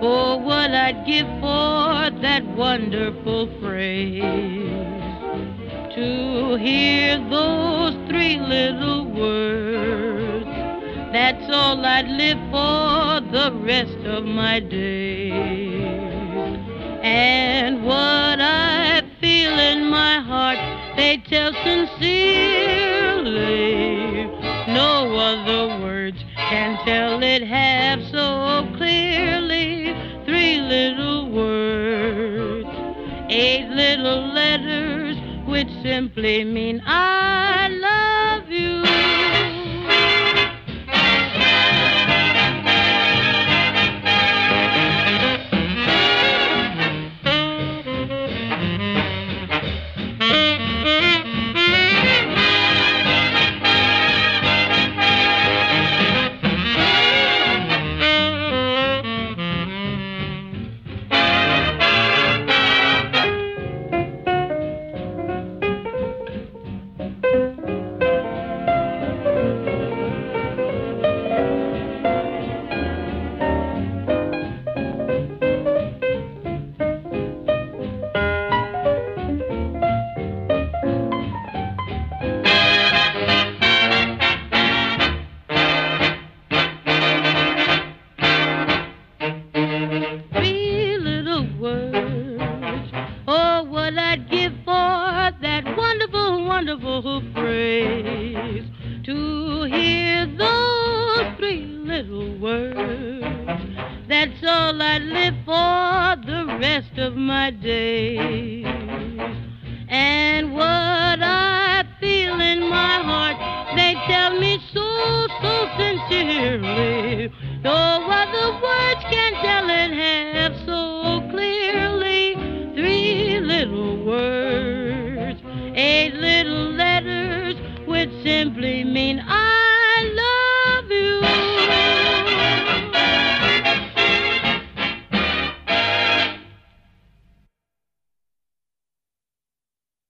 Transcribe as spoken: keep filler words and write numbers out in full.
Oh, what I'd give for that wonderful phrase, to hear those three little words. That's all I'd live for the rest of my days. And what I feel in my heart, they tell sincerely. No other words can tell it half so clearly. Three little words, eight little letters, which simply mean I love you. Wonderful phrase, to hear those three little words. That's all I live for the rest of my days. And what I feel in my heart, they tell me so, so sincerely.